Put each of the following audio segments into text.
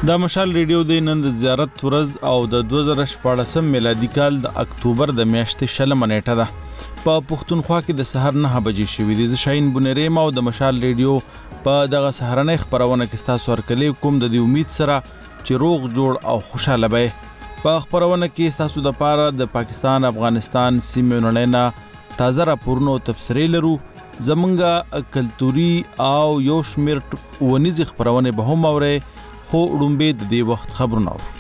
د مشال ریډیو د نن د زیارت ورځ او د 2014 میلادي کال د اکتوبر د میاشتې 20 نیټه ده. په پښتونخوا کې د سحر 9 بجې شوې دي. شاهین بونریم او د مشال ریډیو په دغه سحرنۍ خبرونه کې تاسو ورکلې کوم د امید سره چې روغ جوړ او خوشاله وي. په خبرونه کې تاسو د پاره د پاکستان افغانستان سیمې نړینا تازه راپورونه او تفسیري لرو. زمونږه کلتوري او یو شمیر ونیز خبرونه به هم اوري خو وړومبې د دې وخت خبرونه اورو.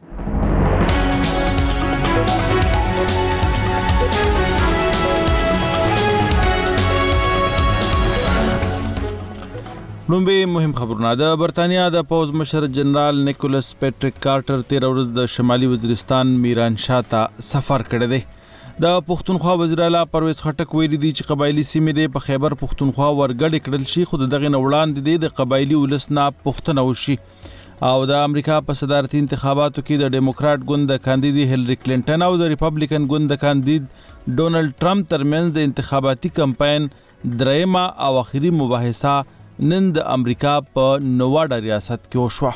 وړومبې مهم خبرونه. د برتانیا د پوز مشر جنرال نیکولس پیټریک کارټر 13 ورځ د شمالي وزیرستان میرانشاه ته سفر کړی دی. د پښتونخوا وزیر اعلی پرویز خټک ویلي دی چې قبایلی سیمې د خیبر پښتونخوا ورګډ کړل شي خو دغه وړاندې د قبایلی ولسنا پښتنه وشي. او د امریکا په صدارتي انتخاباتو کې د ډیموکرات ګوند د کاندید هیلری کلینټن او د ریپبلیکن ګوند د کاندید ډونالد ټرمپ ترمنځ د انتخاباتي کمپاین درېمه او اخیری مباحثه نن د امریکا په نواډا ریاست کې وشوه.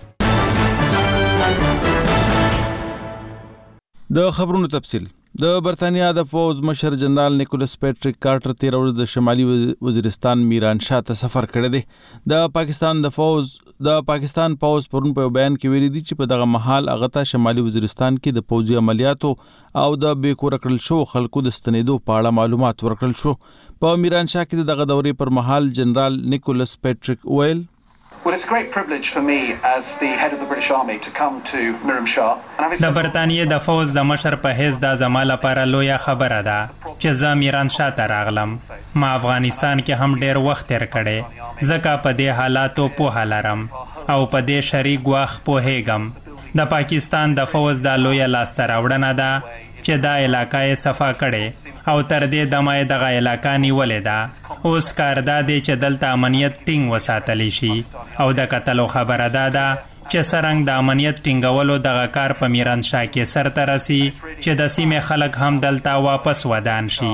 د خبرونو تفصیل. د برتانیا د پوز مشر جنرال نیکولس پیټریک کارټر 13 ورځ د شمالي وزیرستان میرانشاه ته سفر کړی دی. د پاکستان پوز پرون په بیان کې ویلي دي چې په دغه مهال هغه ته شمالي وزیرستان کې د پوځي عملیاتو او د بیکور کړل شو خلکو د ستنېدو په اړه معلومات ورکړل شو. په میرانشاه کې دغه دورې پر مهال جنرال نیکولس پیټریک ویل Well, it's a great privilege for me as the head of the British Army to come to Miramshah. د برتانیې د فوز د مشر په حیث د زما لپاره لویه خبره ده چې زه میرانشاه ته راغلم. ما افغانستان کې هم ډیر وخت تیر کړی ځکه په دې حالاتو پوهه لرم او په دې شریک ګواښ پوهیږم. د پاکستان د فوز د لویه لاسته راوړنه ده چې دا علاقه یې صفا کړي او تر دې دمه یې دغه علاقه نیولې ده. اوس کار دا دی چې دلته امنیت ټینګ وساتلی شي او د کتلو خبره دا ده چې څرنګه د امنیت ټینګولو دغه کار په میرانشاه کې سرته رسي چې د سیمې خلک هم دلته واپس ودان شي.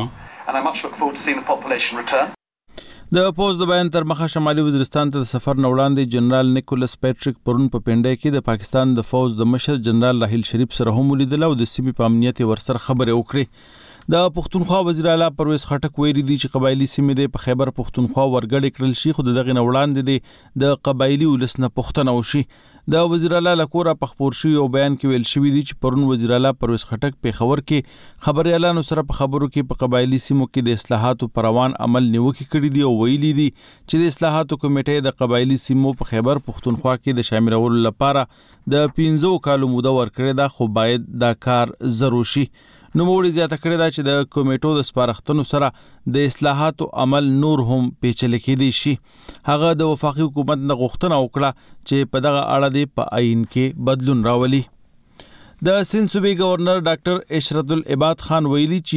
د پوز د بیان تر مخه شمالي وزیرستان ته د سفر نه وړاندې جنرال نیکولس پیټریک پرون په پنډای کې د پاکستان د فوز د مشر جنرال راحیل شریف سره هم ولیدل او د سیمې په امنیت ورسره خبرې وکړې. د پښتونخوا وزیر اعلی پرویز خټک ویلي دی چې قبایلی سیمې د خیبر پښتونخوا ورګډ کړل شي خو دغه نه وړاندې د قبایلی ولسنه پښتنه وشي. د وزیر اعلی لکوره په خبر شوی او بیان کې ویل شوی دی چې پرون وزیر اعلی پرویز خټک په خبر کې خبري اعلان سره په خبرو کې په قبایلی سیمو کې د اصلاحاتو پروان عمل نیوکه کړی دی او ویلي دی چې د اصلاحاتو کمیټې د قبایلی سیمو په خیبر پښتونخوا کې د شاملولو لپاره د 15 کالو موده ورکړې ده خو باید دا کار ضروري شي. نو موږ زیاته کړی دا چې د کمیټو د سپارښتنو سره د اصلاحاتو عمل نور هم پیچلې کېدی شي. هغه د وفاقي حکومت نه غوښتنه وکړه چې په دغه اړه د په آئین کې بدلون راولي. د سند صوبې گورنر ډاکټر اشرت العباد خان ویلي چې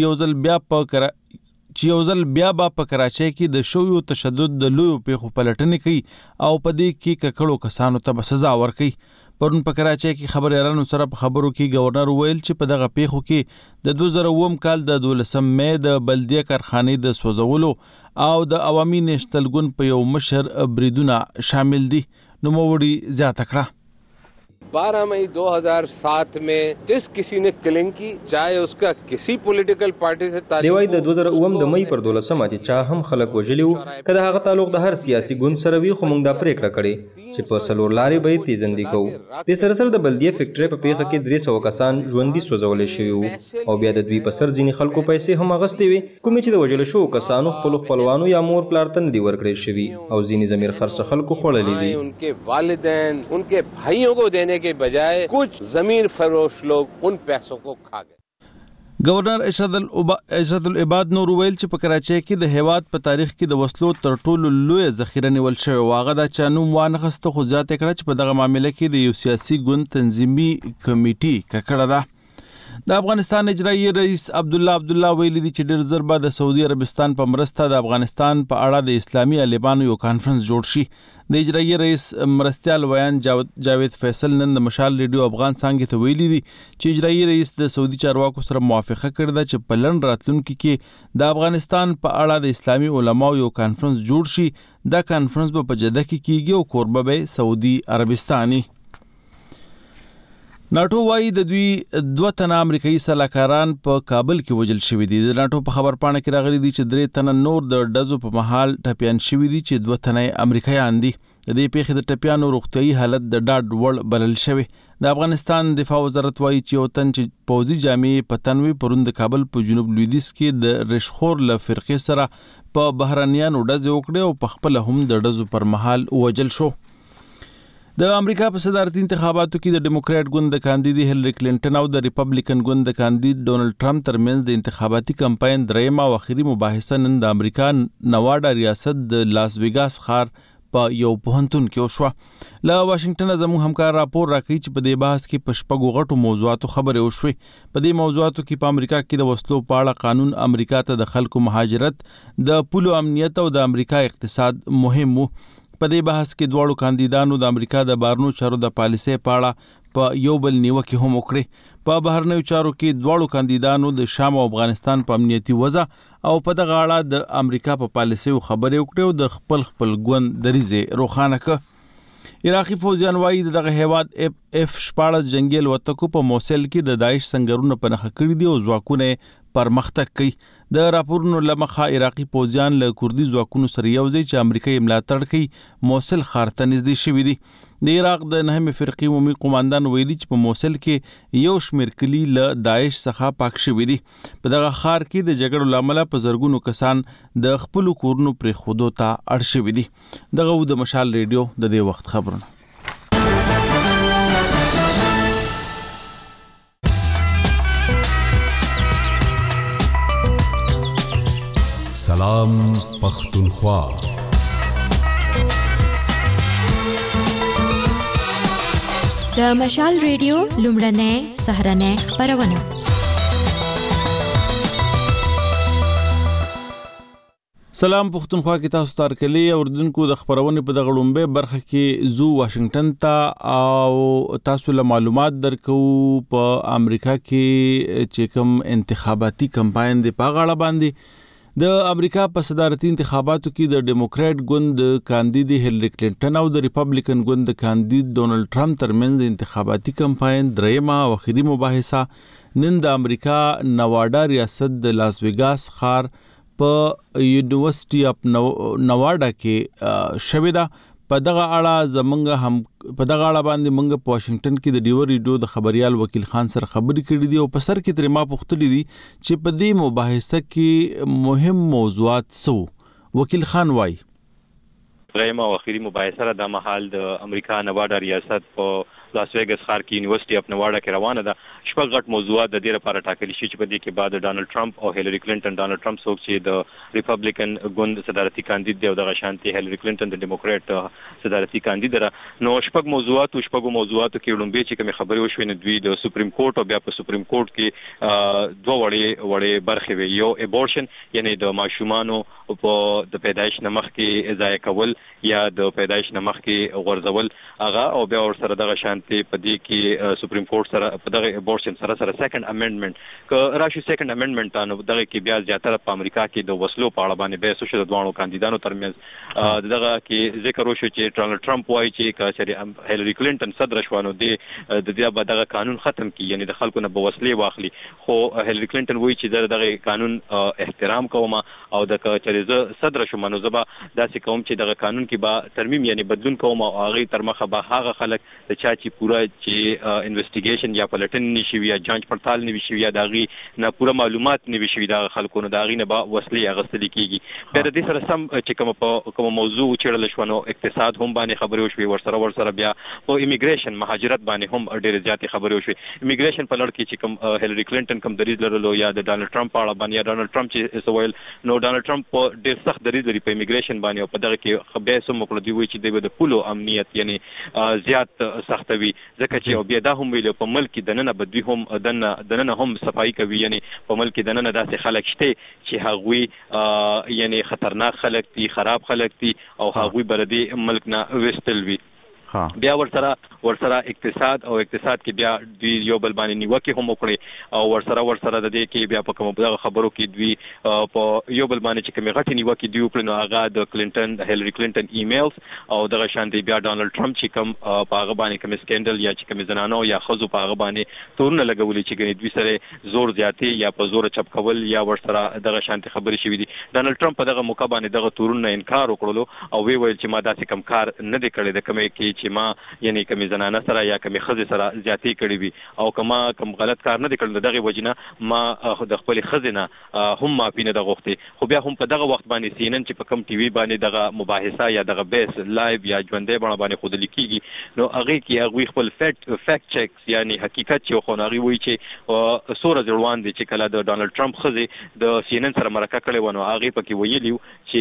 یو ځل بیا په کراچۍ کې د شویو تشدد د لویو پیښو پلټنې کوي او په دې کې ککړو کسانو ته سزا ورکوي. پرون په کراچۍ کې خبري اعلان سره په خبرو کې گورنر ویل چې په دغه پیښو کې د 2009 کال د 12 مې د بلدیه کارخانې د سوځولو او د عوامي نشتل ګوند په یو مشر بریدونه شامل دي. نو موړي زیاته کړه 12 मई 2007 में जिस किसी ने किलिंग की चाहे उसका किसी पॉलिटिकल पार्टी से دیوای د 2009 د مې پر 12 چې چا هم خلک وجلیو کله هغه تعلق د هر سیاسي ګوند سره وی خو موږ دا پریکړه کړې چې په سلور لارې به تیزندې کوو. د سرسر د بلدیه فیکټری په پیښه کې 300 کسان ژوندۍ سوځولې شوی او بیا د دوی په سر ځینې خلکو پیسې هم اغستې وي کوم چې د وجل شو کسانو خپلوانو یا مور پلارتن دی ورکړې شوی او ځینې ضمیر خرڅ خلکو خړلې دي. उनके वालिदैन उनके भाइयों को देने के बजाय कुछ जमीन फरोश लोग उन पैसों को खा गए. گورنر اشرت العباد نور ویل چې په کراچۍ کې د هیواد په تاریخ کې د وسلو تر ټولو لوی ذخیره نیول شوی واغه د چانوم وانغسته خو ځاتې کړه چې په دغه معاملې کې د یو سیاسي ګوند تنظیمي کمیټې ککړه ده. د افغانستان اجرایی رئیس عبدالله ویلي دی چې ډېر زر به د سعودي عربستان په مرسته د افغانستان په اړه د اسلامي عالمانو یو کانفرنس جوړ شي. د اجرایی رئیس مرستیال ویان جاوید فیصل نن د مشال ریډیو افغان څنګه ته ویلي دی چې اجرایی رئیس د سعودي چارواکو سره موافقه کړې ده چې په لند راتلونکي کې د افغانستان په اړه د اسلامي علماو یو کانفرنس جوړ شي. دا کانفرنس به په جده کې کیږي او کوربه به سعودي عربستاني. ناټو وايي د دوی 2 تنه امریکایي سلاکاران په کابل کې وژل شوي دي. د ناټو په خبرپاڼه کې راغلي دي چې 3 تنه نور د ډزو په محل ټپيان شوي دي چې 2 تنه امریکایان دي. د دې پیښې د ټپيانو روغتيایي حالت د ډاډ وړ بلل شوی. د افغانستان دفاع وزارت وايي چې یو تن چې پوځي جامې په تنوي پروند کابل په جنوب لویدیځ کې د رشخور له فرقې سره په بهرانيانو ډز وکړي او په خپل هم د ډزو پر مهال وژل شو. د امریکا په صدارتي انتخاباتو کې د ډیموکراټ ګوند د کاندید هیلری کلینټن او د ریپبلیکن ګوند د کاندید ډونالد ټرمپ ترمنځ د انتخاباتي کمپاین درېمه او اخري مباحثه نن د امریکا نواډا ریاست د لاس ویګاس ښار په یو پوهنتون کې وشوه. له واشنگټن زموږ همکار راپور راکوي چې په دې بحث کې په شپږو غټو موضوعاتو خبرې وشوې. په دې موضوعاتو کې په امریکا کې د وسلو په اړه قانون، امریکا ته د خلکو مهاجرت، د پولو امنیت او د امریکا اقتصاد مهم وو. په دې بحث کې دواړو کاندیدانو د امریکا د بهرنیو چارو د پالیسۍ په اړه په یو بل نیوکې هم وکړې. په بهرنیو چارو کې دواړو کاندیدانو د شام او افغانستان په امنیتي وضع او په دغه اړه د امریکا په پالیسۍ خبرې وکړې او د خپل ګوند دریځ روښانه کړ. عراقي فوجیان وايي دغه هیواد F-14 جنگي الوتکو په موصل کې د داعش سنگرونه په نښه کړي دي او ځواکونه پرمختګ کوي. د راپورونو لمخه عراقي فوجیان له کوردي ځواکونو سره یوځای چې امریکا یې ملاتړ کوي موصل ښار ته نږدې شوي دي. د عراق د 9 فرقې عمومي قوماندان ویلي چې په موصل کې یو شمېر کلي له داعش څخه پاک شوي دي. په دغه ښار کې د جګړو له امله په زرګونو کسان د خپلو کورونو پرېښودو ته اړ شوي دي. دغه د مشال ریډیو د دې وخت خبرونه. سلام پختونخوا. د مشال ریډیو لومړنۍ سهرنۍ خبرونه. سلام پختونخوا کې تاسو ته کلی اوردونکو د خبرونې په دغه لومبه برخه کې زو واشنگټن ته او تاسو له معلومات درکو په امریکا کې چې کوم انتخاباتي کمپاین دی په غاړه باندې. د امریکا په صدارتي انتخاباتو کې د ډیموکراټ ګوند د کاندید هیلری کلینټن او د ریپبلیکن ګوند د کاندید ډونالد ټرمپ ترمنځ د انتخاباتي کمپاین درېمه او اخري مباحثه نن د امریکا نواډا ریاست د لاس ویګاس ښار په یونیورسيټي اف نواډا کې شوې ده. په دغه اړه باندې موږ په واشنگټن کې د ډیو ریډیو د خبريال وکیل خان سره خبرې کړې دي او په سر کې ترې ما پوښتلې دي چې په دې مباحثه کې مهم موضوعات څه وو. وکیل خان وايي درېمه او اخري مباحثه د مهال د امریکا نواډا ریاست په لاس ویګاس ښار کې یونیورسيټي اف نواډا کې روانه ده. شپږ غټ موضوعات د دې لپاره ټاکلي شي چې په دې کې بعد ډونالد ټرمپ او هیلری کلینټن، ډونالد ټرمپ څوک چې د ریپبلیکن ګوند صدارتي کاندید دی او دغه شانتي هیلری کلینټن د ډیموکراټ صدارتي کاندید ده. نو شپږ موضوعاتو کې لومبي چې کوم خبرې وشوې نو دوی د سپریم کورټ او بیا په سپریم کورټ کې دوه وړې برخې وي. یو ابورشن یعنی د ماشومانو په د پیدایش نه مخکې ضایع کول یا د پیدایش نه مخکې غورځول هغه، او بیا ورسره دغه شانتي په دې کې سپریم کورټ سره په دغه ابورشن سره سیکنډ امندمنت که راشي. سیکنډ امندمنت نو دغه کې بیا زیاتره په امریکا کې د وسلو په اړه باندې بحث وشو د دوه کاندیدانو ترمنځ. دغه کې ذکر وشو چې ډونالد ټرمپ وایي چې که هیلری کلینټن صدر شوه نو د دې به دغه قانون ختم کړي، یعنی د خلکو نه به وسلې واخلي. خو هیلری کلینټن وایي چې دغه قانون احترام کوم او د چې زه صدر شوم نو زه به داسې کوم چې دغه قانون کې به ترمیم یعنی بدلون کوم او هغه تر مخه به هغه خلک د چا چې پورا چې انویسټیګیشن یا پلټن نشي یا جانچ پړتال نه وشي یا داغي نه پورا معلومات نه وشي دا خلکو نه داغي نه به وسلې اغستل کیږي. بیا د دې سره سم چې کوم موضوع چیرل شو نو اقتصاد هم باندې خبرې وشوي، ورسره بیا او ایمیګریشن مهاجرت باندې هم ډېر زیاتې خبرې وشوي. ایمیګریشن په لړ کې چې کوم هیلری کلینټن کوم دریځ لرلو یا د ډونالد ټرمپ په اړه باندې یا ډونالد ټرمپ چې سوال نو ډونالد ټرمپ ډېر سخت دریځ لري په ایمیګریشن باندې او په دغه کې بیا سم مقلدي وي چې د پولو امنیت یعنی زیات سختوي ځکه چې بیا دا هم ویل په ملک کې دننه بدوي هم دننه هم صفائی کوي، یعنی په ملک کې دننه داسې خلک شته چې هغوی یعنی خطرناک خلک دي، خراب خلک دي او هغوی بردي ملک نه وستل وي. بیا ورسره ورسره اقتصاد کې بیا دوی یو بل باندې نیوکه هم وکړي او ورسره د دې کې بیا په کوم دغه خبرو کې دوی په یو بل باندې چې کوم غټي نیوکه دی وکړي نو هغه د کلینټن د هیلری کلینټن ایمیلز او دغه شانتي بیا ډانلډ ټرمپ چې کوم په هغه باندې کوم سکینډل یا چې کوم زنانو یا خزو په هغه باندې تورونه لګولي چې ګنې دوی سره زور زیاتی یا په زور چپ کول یا ورسره دغه شانتي خبرې شوې دي. ډانلډ ټرمپ په دغه موقع باندې دغه تورونه انکار وکړلو او ویل چې ما داسې کوم کار نه دی کړی د کومې کې چې ما یعنی کومې زنانه سره یا کومې خزې سره زیاتی کړې وي او کومه کوم غلط کار نه دی کړی. دغه وجنه ما د خپل خزینه هم معافي نه غوښتي خو بیا هم په دغه وخت باندې سینن چې په کوم ټي وي باندې دغه مباحثه یا دغه بیس لایو یا ژوندې باندې خود لیکيږي نو هغه کې هغه خپل فیکټ چیکس یعنی حقیقت چې خو هغه وایي چې سوره ځوان دي چې کله د ډانلډ ټرمپ خزې د سینن سره مرکه کړې ونه هغه پکې ویلیو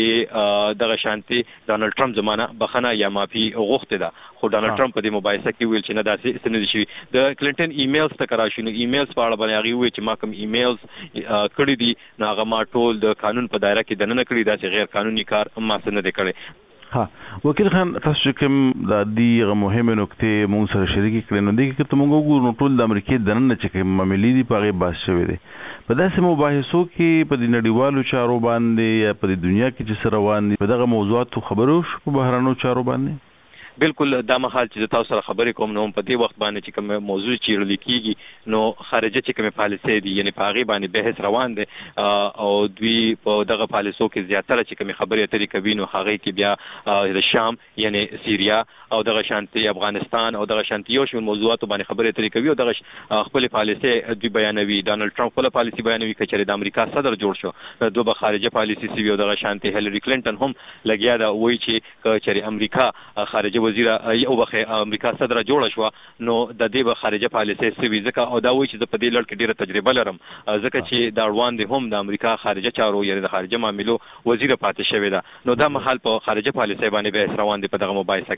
چې دغه شانتي ډانلډ ټرمپ زمانہ بخنه یا معافي غوښته ده خو ډانلډ ټرمپ په دې مباحثه کې ویل چې نه داسې سند شي. د کلینټن ایمیلز ته کرا شنو ایمیلز په اړه باندې هغه وی چې ما کوم ایمیلز کړی دي نو هغه ما ټول د قانون په دایره کې دننه کړی دا چې غیر قانوني کار ما څه نه کړی. وکیل خان تاسو کوم د دې مهمه نکته مونږ سره شریک کړئ نو دغه ته مونږ وګورو ټول د امریکای دننه چې کوم معاملې دي په هغه باس شوی دي په داسې مباحثو کې په د نړیوالو چارو باندې یا په دنیا کې چې سره روان دي په دغه موضوعاتو خبرو په بهرانو چارو باندې بالکل دا مخال چې تاسو سره خبرې کوم نو په دې وخت باندې چې کوم موضوع چیرل کیږي نو خارجه چې کوم پالیسي دي یعنی په هغه باندې بحث روان دي او دوی په دغه پالیسو کې زیاتره چې کوم خبرې اترې کوي نو هغه کې بیا د شام یعنی سیریا او دغه شانتي افغانستان او دغه شانتي یو شمول موضوعات باندې خبرې اترې کوي او دغه خپل پالیسي دوی بیانوي. ډانلډ ټرمپ خپل پالیسي بیانوي چې د امریکا صدر جوړ شو دوه به خارجه پالیسي سی او دغه شانتي هیلری کلینټن هم لګیا دا وایي چې امریکا خارجه وزیر او بخې امریکا صدر جوړ شو نو د دې به خارجه پالیسي سوي ځکه او دا وایي چې په دې لړ کې ډیره تجربه لرم ځکه چې دا روان دي هم د امریکا خارجه چارو یعنی د خارجه معاملو وزیر پاتې شوی دا نو دا محل په خارجه پالیسي باندې به روان دي په دغه مباحثه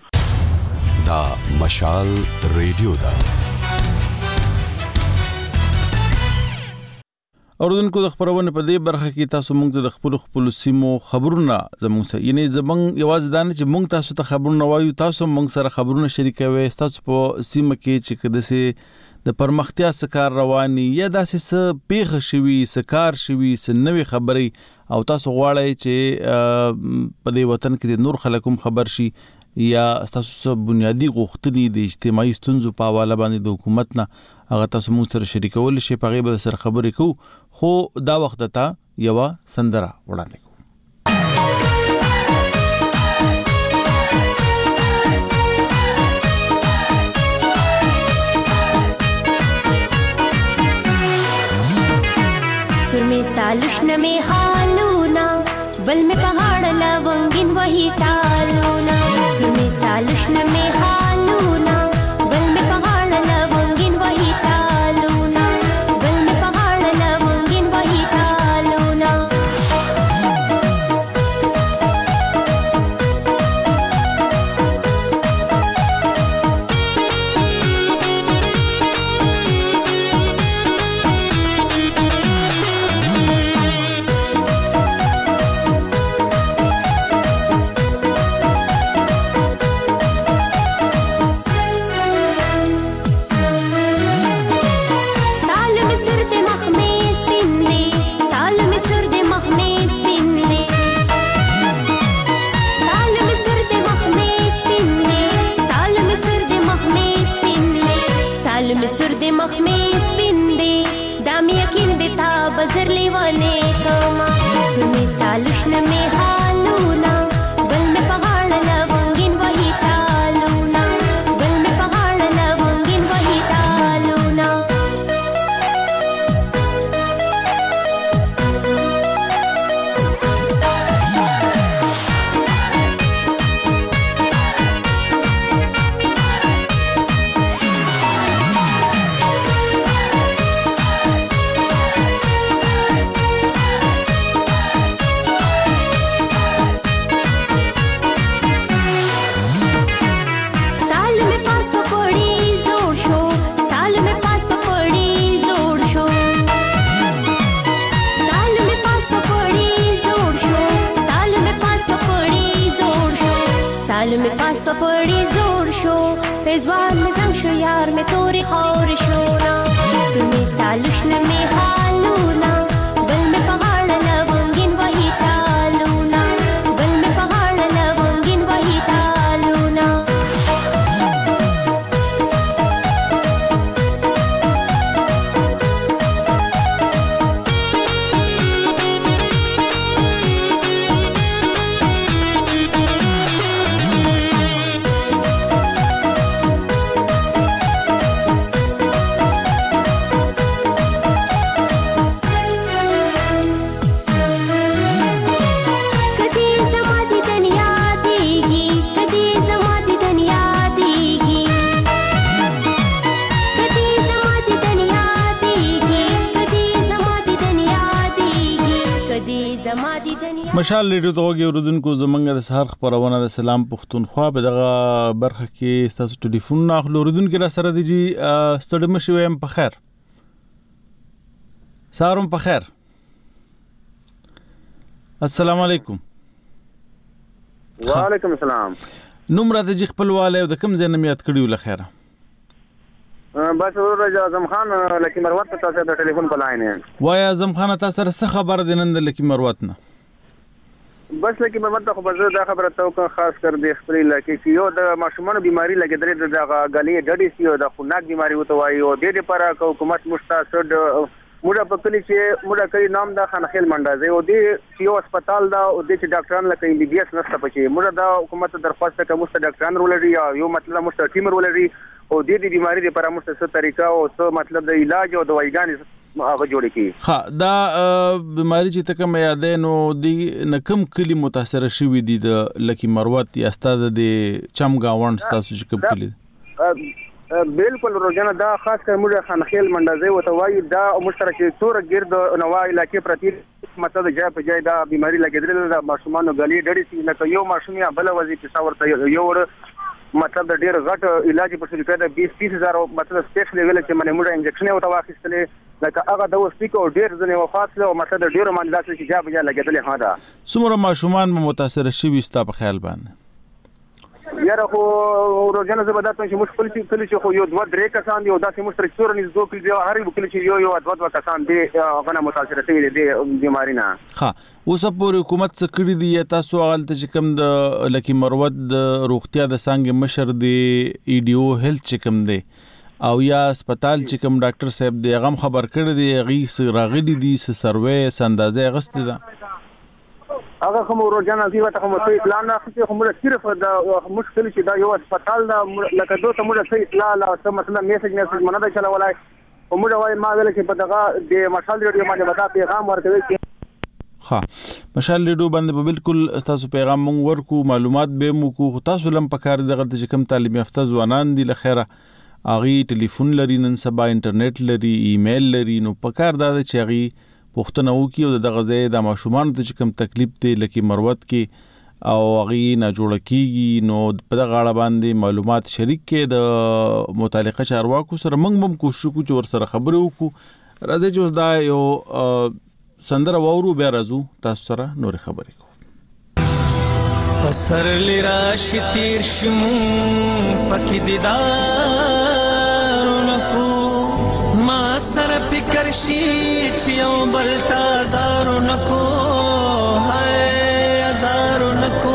کې. دا مشال ریډیو دا اوردونکو د خبرونه په دې برخه کې تاسو موږ د خپل سیمو خبرونه زموږ سره یعنی زمونږ یوازې دانه چې موږ تاسو ته خبرونه وایو تاسو موږ سره خبرونه شریکوي تاسو په سیمه کې چې کده سي د پرمختیا سکار رواني یا داسې څه پیښه شوي سکار شوي څه نوې خبرې او تاسو غواړئ چې په دې وطن کې د نور خلکو خبر شي یا تاسو بنیادی غوښتنې د اجتماعي ستونزو په حواله باندې د حکومت نه هغه تاسو موږ سره شریکول شي په غیبه سره خبرې کوو خو دا وخت ته یو سندره وړاندې کوو. सुर में सालुष्ण में हालूना बल में पहाड़ लवंगिन वही टालूना सुर में सालुष्ण में हालूना बल में पहाड़ लवंगिन वही टालूना बल में पहाड़ लवंगिन वही टालूना बजर लेवाने कमा सुने सालुष्ण में हालूना बल में पहाड़ लवंगिन वही टालूना बल में पहाड़ लवंगिन वही टालूना साल में पास पपड़ी जोड़ शो پیزوان می زم شو یار می توری خور شونا سمی سالوش نمی حالونا بل می پغاڑ لونگین وحی تالونا بل می پغاڑ لونگین وحی تالونا مشال ریډیو ته وګورئ اوردونکو زمونږ د سهار خبرونه د سلام پښتونخوا په دغه برخه کې تاسو ټلیفون اخلو اوردونکو را سره دی ستړي مشي ويم په خیر سهارم په خیر السلام علیکم وعلیکم السلام نوم راته جی خپلواله او د کوم ځای نه یاد کړیو لخيره بس ورته اعظم خان لکه مروت تاسو د ټلیفون په لاین وای اعظم خان تاسو سره څه خبر دینند لکه مروت نه بس لکه مروت خو بزر دا خبره تو خاص کر د خپل لکه چې یو د ماشومان بیماری لګیدل د غالي ډډي سیو د خوناک بیماری وته وای او د دې لپاره حکومت مستاسد موږ په کلی چې موږ کوي نام د خانخیل منډازه او د یو هسپتال دا او د ډاکټران لکه ام بي بي اس نشته پچې موږ د حکومت درخواست کوم چې ډاکټران ولري یو مطلب مست ټیم ولري او د دې بیماری لپاره مست څه طریقه او څه مطلب د علاج او دوايګان هغه جوړ کی ها دا بیماری چې تکم یادې نو د نکم کلی متاثر شوی دي د لکی مروت یا استاد د چم گاوند تاسو چې کوم کلی بالکل روزانه دا خاص کر موږ خانخیل منډازه او توای دا مشترک تور ګرد نوای علاقې پرتی مطلب جای په جای دا بیماری لګیدل د ماشومان غلي ډډي سي نه یو ماشوم یا بل وظیفه څورته یو مطلب د ډیر غټ علاج په شریکه د 20-30,000 مطلب سپیشل لیول چې منه موږ انجکشن او تواخستلې لکه هغه د وسپیکو ډیر ځنه وفات له مطلب د ډیر مانډات چې جاب جا لګیدل ها دا څومره ماشومان متاثر شوي ستا په خیال باندې یاره خو روزانه زبردست چې مشکل چې خو یو دوه درې کسان دي او داسې مشترک څور نه زو کلی دی هر یو کلی چې یو دوه کسان دي غنه متاثر شوي دي بیماری نه ها اوس په حکومت څخه کړی دی تاسو غلط چې کوم د لکی مروت د روغتیا د څنګه مشر دی ای ډی او هیلث چې کوم دی او یا هسپتال چې کوم ډاکټر صاحب دی غم خبر کړی دی غي راغلی دی سروې سندازه غست ده هغه کوم روزانه دی وته کوم څه اطلاع نه اخلي خو موږ صرف دا مشکل چې دا یو هسپتال دا لکه دوه موږ څه اطلاع لا څه مثلا میسج نه دا چلولای او موږ وای ما ویل چې په دغه د مشال ریډیو باندې ودا پیغام ورکوي ها مشال ریډیو باندې بالکل تاسو پیغام مونږ ورکو معلومات به مو کو تاسو لم پکار دغه چې کوم تعلیم یافته ځوانان دي لخيره اغي ټلیفون لري نن سبا انټرنیټ لري ایمیل لري نو پکار دا چې اغي پښتنه وکي او د غزې د ماشومان ته چې کوم تکلیف دی لکه مروت کې او اغي نه جوړ کیږي نو په دغه اړه باندې معلومات شریک کې د متعلقه چارواکو سره موږ کوشش کوو چې ور سره خبرې وکړو راځي چې دا یو سندره وورو بیا راځو تاسو سره نور خبرې کوو پسر لرا شتیر شمو پکې دیدار نکو ما سره فکر شي چې یو بل تازار نکو هاي ازار نکو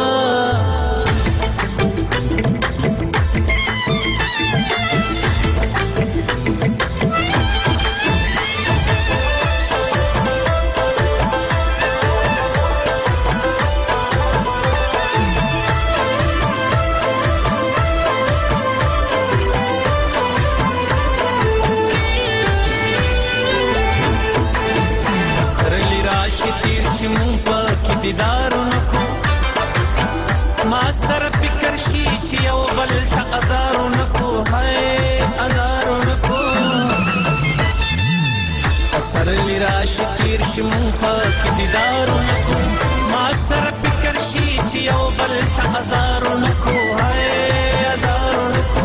دیدارو نکو ما سره فکر شي چې یو بل ته ازارو نکو هاي ازارو نکو اثر لرا شکیر شمو پاک دیدارو نکو ما سره فکر شي چې یو بل ته ازارو نکو هاي ازارو نکو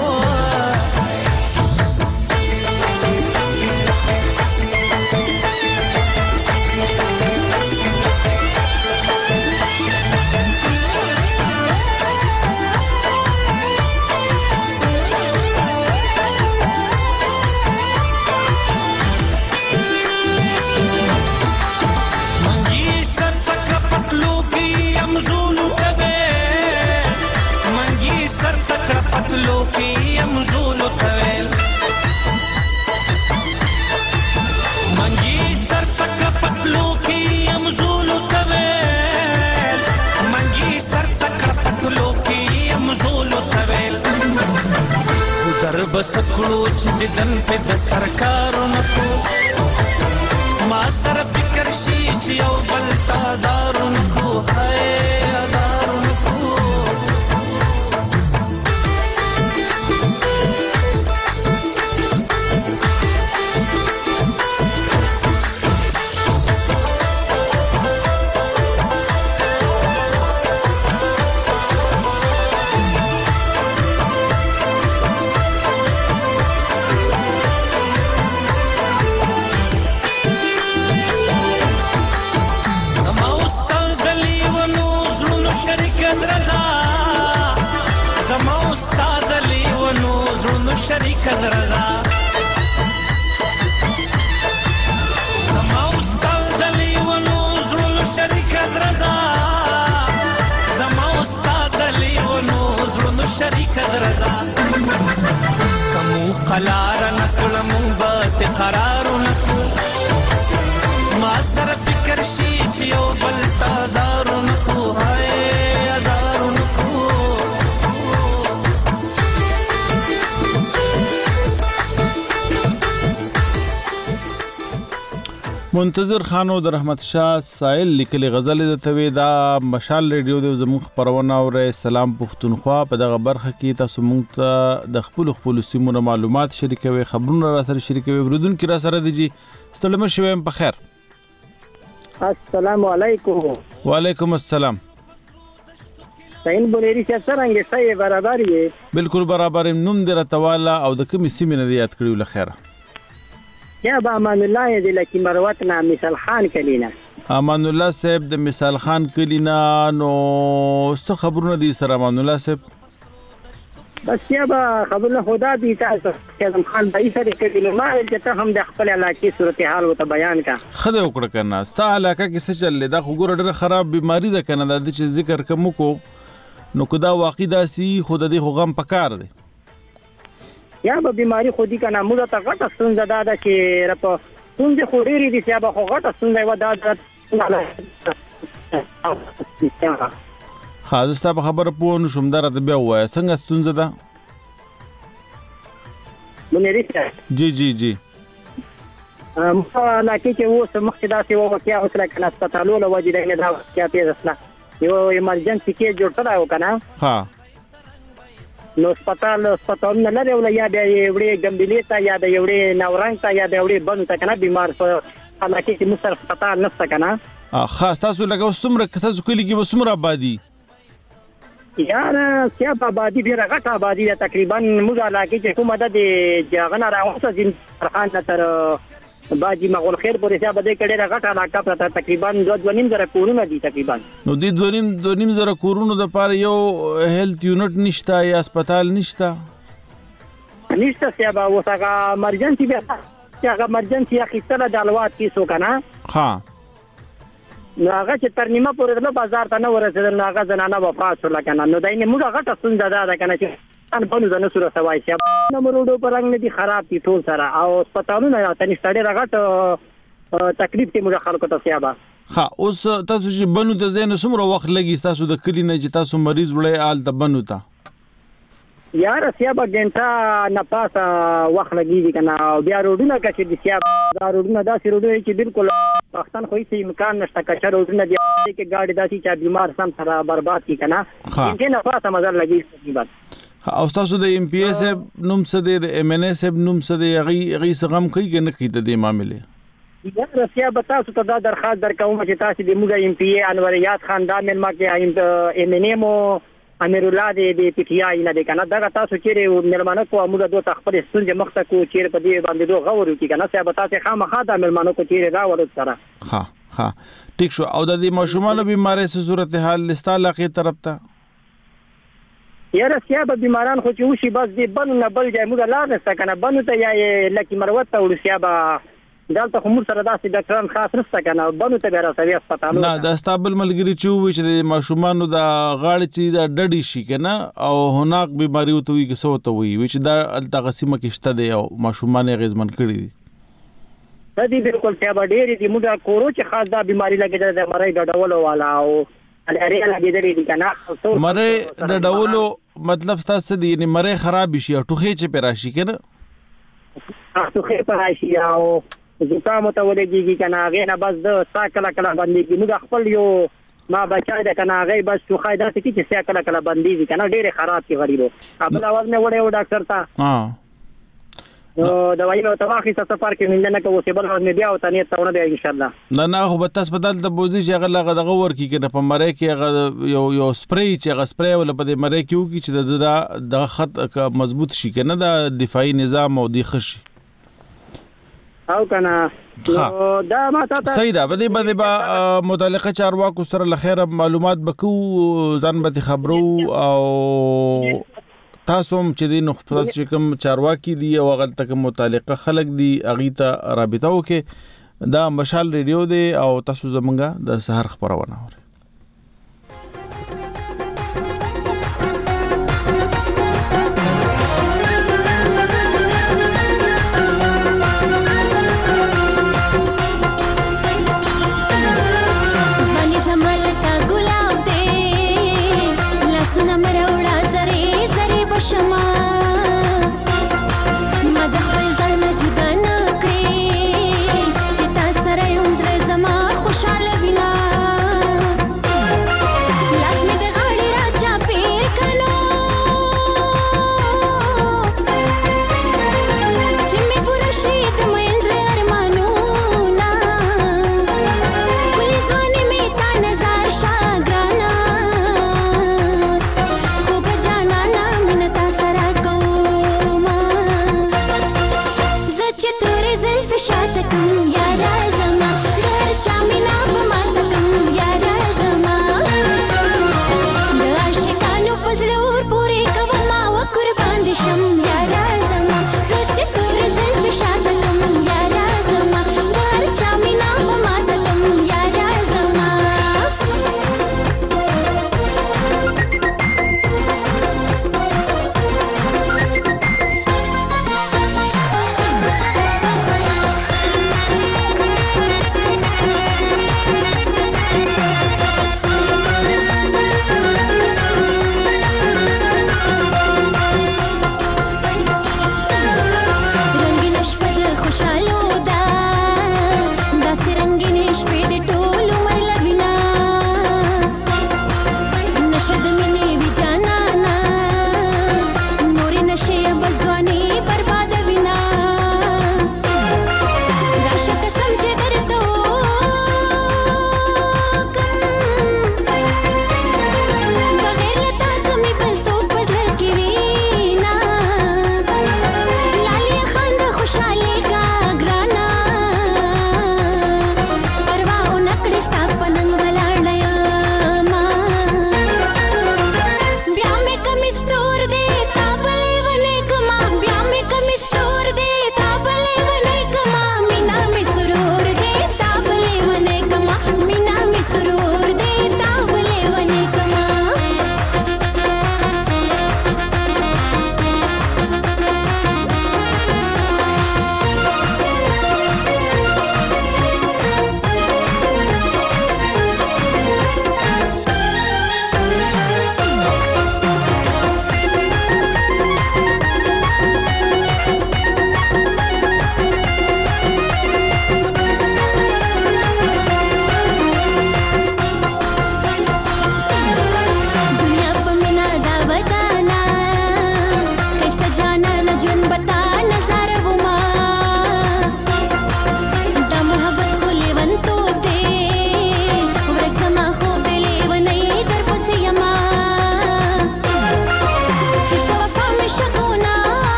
بس کړو چې د جن په د سرکارونکو ما سره فکر شي چې یو بل تازارونکو هاي هزارونکو شریک درزا زما استاد دلی ونو زول شریک درزا زما استاد دلی ونو زول شریک درزا کمو قلار نکړم بات قرار نکو ما سره فکر شي چې یو بل تازار نکو هاي هزار نکو منتظر خانو د رحمت شاه سائل لیکلي غزل د توی دا مشال ریډیو د زموږ خبرونه او سلام پښتونخوا په دغه برخه کې تاسو موږ ته د خپل سیمونو معلومات شریکوي خبرونه را سره شریکوي ورودون کې را سره دي ستړم شوم په خیر السلام علیکم وعلیکم السلام سین بولیری چې څنګه صحیح برابر یې بالکل برابر نوم در تواله او د کوم سیمه نه یاد کړیو لخيره یا با امان الله دې لکه مروت نه مثال خان کلینا امان الله صاحب د مثال خان کلینا نو څه خبرونه دي سره امان الله صاحب بس یا با خبرونه خدا دې تاسو کلم خان دای سره کلینا ما چې ته هم د خپل علاقې صورتحال وته بیان کا خدای وکړه کنه ستا علاقه کې څه چل دا خو ګوره ډېر خراب بیماری ده کنه د چې ذکر کوم کو نو کدا واقع داسي خود دې خو غم پکار دی یا به بیماری خودی کنه موږ ته غټه ستونزه ده چې رپ ستونزه خو ډېری دي چې به خو غټه ستونزه و ده حاضر په خبره پوه نشم دا راته بیا وایه څنګه ستونزه ده منیری جی جی جی علاقې کې اوس مخکې داسې واقعیا وسله کنه هسپتالو له وجې نه دا واقعیا پیښ شوه یو ایمرجنسي کې جوړ کړی و کنه ها نو هسپتال نه لري ولا یا د یوړې ګمبلې ته یا د یوړې نورنګ ته یا د یوړې بنو ته کنه بیمار په علاقې کې مستر هسپتال نشته کنه خاص تاسو لګو څومره تاسو کلی کې وسمره آبادی یار سیا آبادی ډیره غټه آبادی ده تقریبا موږ علاقې کې کومه ده د جاغنا راوځه ځین فرخان تر باجی مغول خیر پورې څه بده کړي راغټه علاقه پرته تقریبا 2.5 کورونه دي تقریبا نو د 2.5 کورونو د پاره یو هیلث یونټ نشته یا هسپتال نشته سیا به وسغه ایمرجنسي بیا هغه ایمرجنسي اخیستله د الوات کیسو کنه ها نو هغه چې تر نیمه پورې د بازار ته نه ورسېدل نو هغه زنانه وفات شوله کنه نو دای نه موږ غټه ستونزه ده کنه چې ان بنو زنه سره سوای چې نمبرونو پر رنګ نه دي خراب دي ټول سره او هسپتالونه ته نشته ډېر غټ تکلیف ته موږ خلکو ته سیابه ها اوس تاسو چې بنو ته زین سمره وخت لګي تاسو د کلی نه چې تاسو مریض وړي آل ته بنو ته یار سیابه ګنټه نه پاسه وخت لګي کنه بیا روډونه کچې دي سیابه دا روډونه داسې روډونه چې بالکل پښتون خو هیڅ امکان نشته کچې روډونه دي چې ګاډي داسې چې بیمار سم سره برباد کی کنه چې نه پاسه مزل لګي تقریبا او تاسو د ام پی ایس نوم څه دی د ام ان ایس نوم څه دی غي سغم کوي کنه کی د دې معاملې یا رسیا تاسو ته دا درخواست درکوم چې تاسو د موږ ام پی ای انوریات خان دا مل ما کې ام ان ایم امیر الله د پی ټی آی نه دی کنه دا تاسو چیرې ملمانه کو موږ دوه تخپل ستونزې مخته کو چیرې په دې باندې دوه غوړو کې کنه سیا تاسو خامخا دا ملمانه کو چیرې راوړل سره ها ټیک شو او د دې مشومانو بیماری سره صورتحال لستا علاقې طرف ته یاره سیا به بیماران خو چې وشي بس دې بنو نه بل ځای موږ لار نشته کنه بنو ته یا لکه مروت ته ورسیا به دلته خو موږ سره داسې ډاکټران خاص نشته کنه بنو ته به راسوي هسپتالونه نه د استابل ملګری چې وي چې د ماشومانو د غاړې چې د ډډې شي کنه او هناک بیماری وته وي کسو ته وي چې دا التقسیمه کې شته دی او ماشومان غیزمن کړی دي دا دې بالکل سیا به ډېری دي موږ کورو چې خاص دا بیماری لګیدل د مړی ډډولو والا او لري لګیدلې دي کنه مره د ډولو مطلب تاسو دی یعنی مره خراب شي او ټوخي چې پراشي کنه ټوخي پراشي او زکام ته ولګيږي کنه هغه نه بس د ساکله کله باندې موږ خپل یو ما بچای د کنه هغه بس ټوخي داسې چې ساکله کله باندې کنه ډېر خراب کی غریبو خپل आवाज نه وړه ډاکټر ته نو دوايي نو تواخي سفر کې نه کوو چې بل ورځ بیا او تنه ته ونه دی ان شاء الله نه خو به تاسو بدل ته بوزي چې هغه دغه ور کی کنه په مره کې هغه یو سپری چې هغه سپری ول په مره کې وو چې د خط مضبوط شي کنه د دفاعي نظام او د خشي او کنه دا ما ته صحیح ده بده با متعلقه چارواکو سره لخيره معلومات بکو ځان به خبرو او تاسو هم چې د نخبه چې کوم چارواکي دي او هغه تک متعلقه خلک دي اغه ته رابطه وکي دا مشال ریډیو دی او تاسو زمونږه د سحر خبرونه اورئ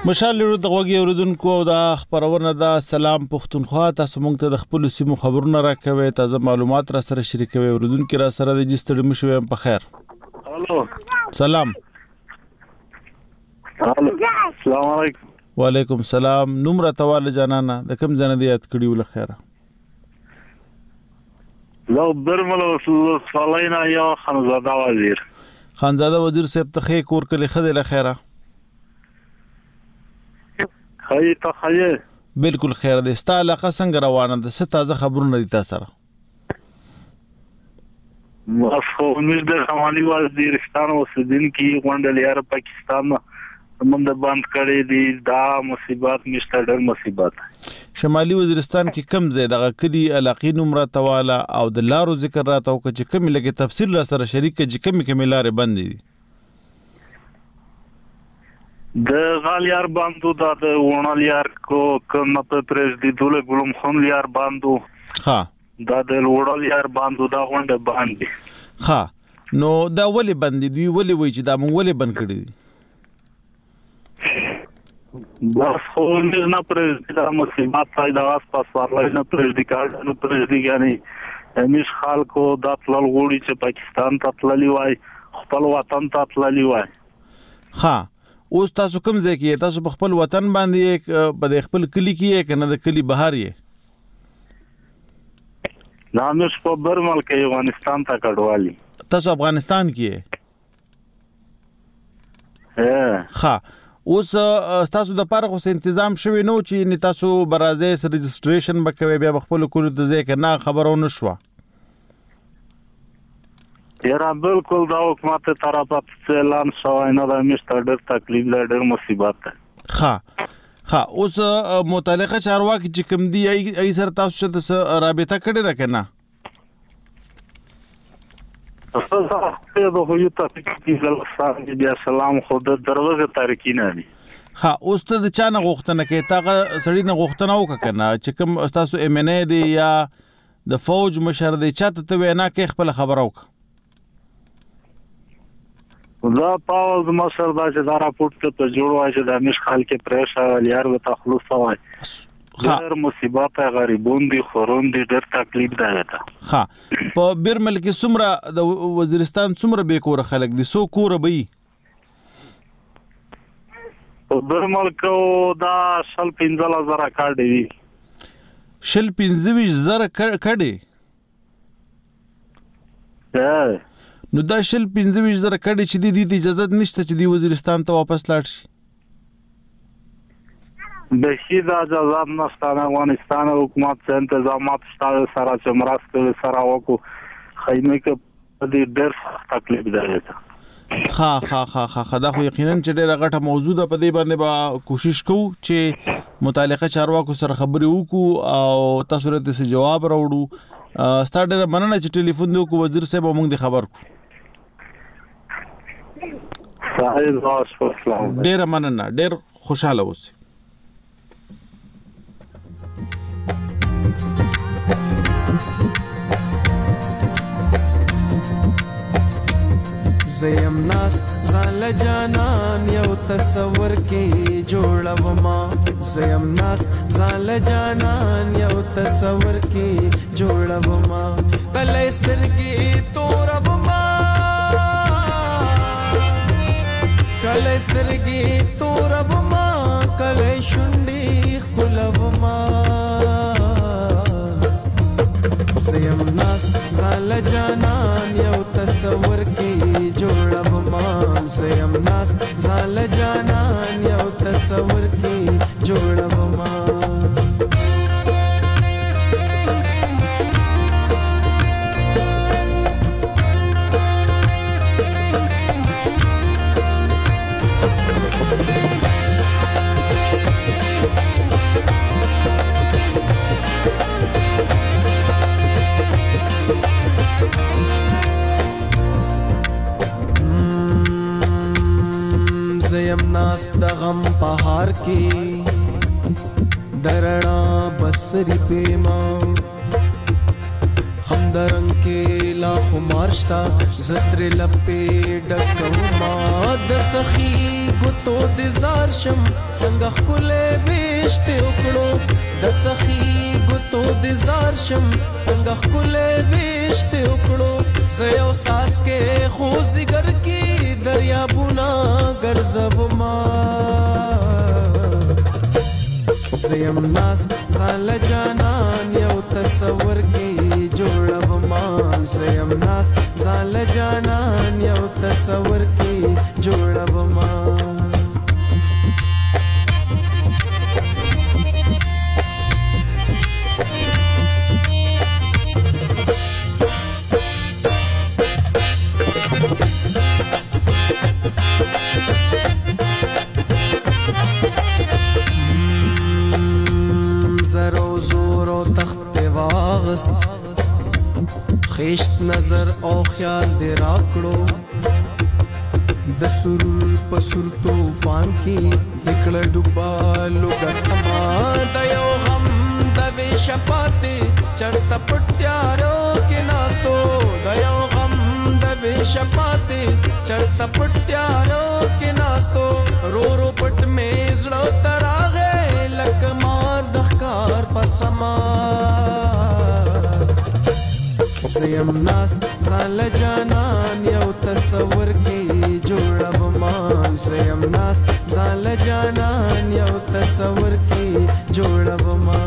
مشال له د غوږی اوریدونکو او د خبرونه د سلام پښتونخوا تاسو مونږ ته د خپل سیمو خبرونه راکوي تازه معلومات را سره شریکوي اوریدونکو را سره د جستړي مشوي په خیر الو سلام السلام علیکم وعلیکم السلام نمره توال جانانا د کوم ځنه دی یاد کړی ول خیره لو برمل وصل صلینا یا خانزاده وزیر خانزاده وزیر صاحب ته کور کلی خدای له خیره خیر ته خیر بالکل خیر دی ستا علاقه څنګه روانه ده څه تازه خبرونه دي تاسو سره مخو نږدې خمالي وزیرستان اوسیدونکي غونډه لري پاکستان موږ بند کړی دي دا مصیبت مشته ډېر مصیبت شمالي وزیرستان کې کم ځای دغه کلی علاقې نمره تواله او د لارو ذکر راته او چې کوم لګي تفصیل را سره شریک چې کوم لارې بند دي د غالیار باندو د وونالیار کو کوم په پرېږدي دوله ګلوم خان لیار باندو ها دا د وړالیار باندو دا غونډه باندې ها نو دا ولې باندې دی ولې وای چې دا مونږ ولې بند کړی دي بس خو نه پرېږدي دا مصیبت پای دا واس پاس ورلای نه پرېږدي کار نه پرېږدي یعنی همیش خلکو د تلل غوړي چې پاکستان ته تللی وای خپل وطن ته تللی وای ها اوس تاسو کوم ځای کې تاسو په خپل وطن باندې په خپل کلی کې کنه د کلی بهر یې نامش په برمل کې افغانستان ته کډوالي تاسو افغانستان کې ها اوس تاسو د پاره خو تنظیم شوی نو چې تاسو برازه رجسټریشن وکوي بیا خپل کولو ته ځای کې نه خبرونه شو یاره بالکل دا حکومت طرفات اعلان شوی نه دا مشته ډېر تکلیف ډېر مصیبت ده ها اوس متعلقه چارواکي چې کوم دی ای سره تاسو ته رابطه کړې ده کنه تاسو ته به یو تاسو بیا سلام خو د دروازه تاریکی نه دي ها اوس ته د چا نه غوښتنه کوي تاغه سړی نه غوښتنه وکړه چې کوم تاسو امنه دی یا د فوج مشر دی چاته ته وینا کوي خپل خبر وکړه دا پاوز مشر دا چې دا راپورټ ته جوړوي چې د مش خلک پرېشه ولیار و تخلص وای ډېر مصیبت غریبون دي خورون دي ډېر تکلیف ده ها په برمل کې څومره د وزیرستان څومره به کور خلک دي سو کور به په برمل کې دا 15000 کار دی 15000 کډي نو دا 15000 کډي چې د اجازه نشته چې د وزیرستان ته واپس لاړ شي د شیدا اجازه نشته افغانستان حکومت څخه انتظامات شته سره چې مرسته سره وکړو خیمه کې د ډېر تکلیف ده ها دا خو یقینا چې ډېر غټه موضوع ده په دې باندې به کوشش کوو چې متعلقه چارواکو سره خبرې وکړو او تاسو ته جواب راوړو ستاسو مننه چې ټلیفون دی کو وزیر صاحب موږ د خبر کو ډېر مننه ډېر خوشاله اوسئ زیم ناست زال جانان یو تصور کې جوړوما زیم ناست زال جانان یو تصور کې جوړوما کله سترګې توربما کله سترګې توربما کله شونډې خلوما زیم ناست زال جانان یو تصور کې جوړوما زیم ناست زال جانان یو تصور کې جوړوما زیم ناست د غم پهار کې درنا بسری پیما هم درنګ کې لا خمارشتا زتر لپې ډکوما د سخی ګوتو د زار شم څنګه خلې وشته وکړو د سخی ګوتو د زار شم څنګه خلې وشته وکړو زيو ساس کې خو زګر کې دریابونه ګرځب ما زیم ناس زال جانان یو تصور کی جوړب ما زیم ناس زال جانان یو تصور کی جوړب ما خیشت نظر او خیال دے راکڑو د سرور پسر طوفان کی نکل ڈوبالو گتما د یو غم د وی شپاتے چڑتا پٹیارو کے ناستو د یو غم د وی شپاتے چڑتا پٹیارو کے ناستو رو رو پٹ میں زڑو تراغے لکما دخکار پسما زیم ناس زال جانان یو تصور کی جوړب ما زیم ناس زال جانان یو تصور کی جوړب ما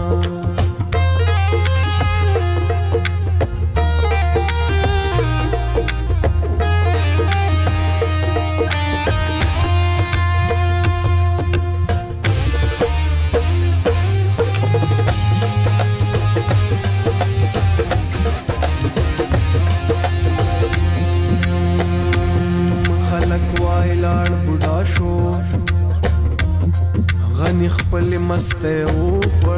خپل مسته او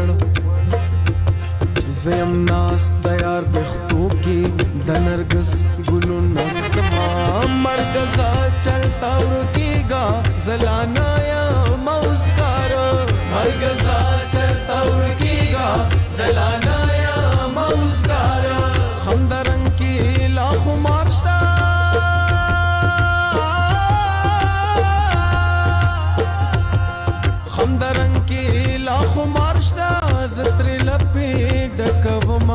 خړ زم ناس تیار بختو کی د نرګس ګلونه کما مرګزا چلتا ورکیگا زلانا یا موسکار مرګزا چلتا ورکیگا زلانا یا موسکار هم درنګ کی لاخو مارشتا هم درنګ کی لاخو مارشتا زتر لپې ډکوما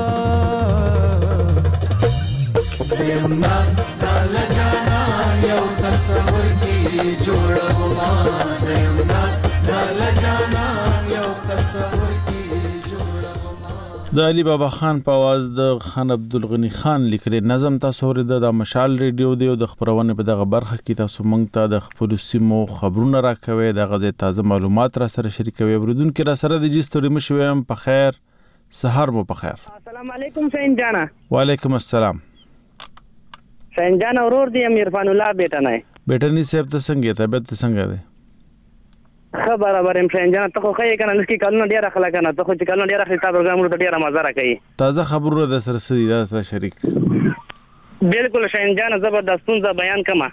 زم ناس زال جانا یو تصور کی جوړوما زم ناس زال جانا یو تصور کی جوړوما د علي بابا خان په आवाज د خان عبدالغنی خان لیکلي نظم تاسو ورته د مشال ریډیو دی او د خبرونه په دغه برخه کې تاسو مونږ ته د خپل سیمو خبرونه راکوي د غزه تازه معلومات را سره شریکوي ورودون کې را سره د جستوري مشویم په خیر سحر مو په خیر السلام علیکم سین جانا وعلیکم السلام سین جانا ورور دی عرفان الله بیٹا نه بیٹا ني صاحب ته څنګه طبيعت څنګه ده خبره برم سین جانا ته خو خی کنه لکه کلونه ډیر خلک کنه ته خو چې کلونه ډیر خلک پروګرام ورته ډیر مزه راکړي تازه خبرونه د سره سړي دا سره شریک بالکل سین جانا زبردستون ز بیان کما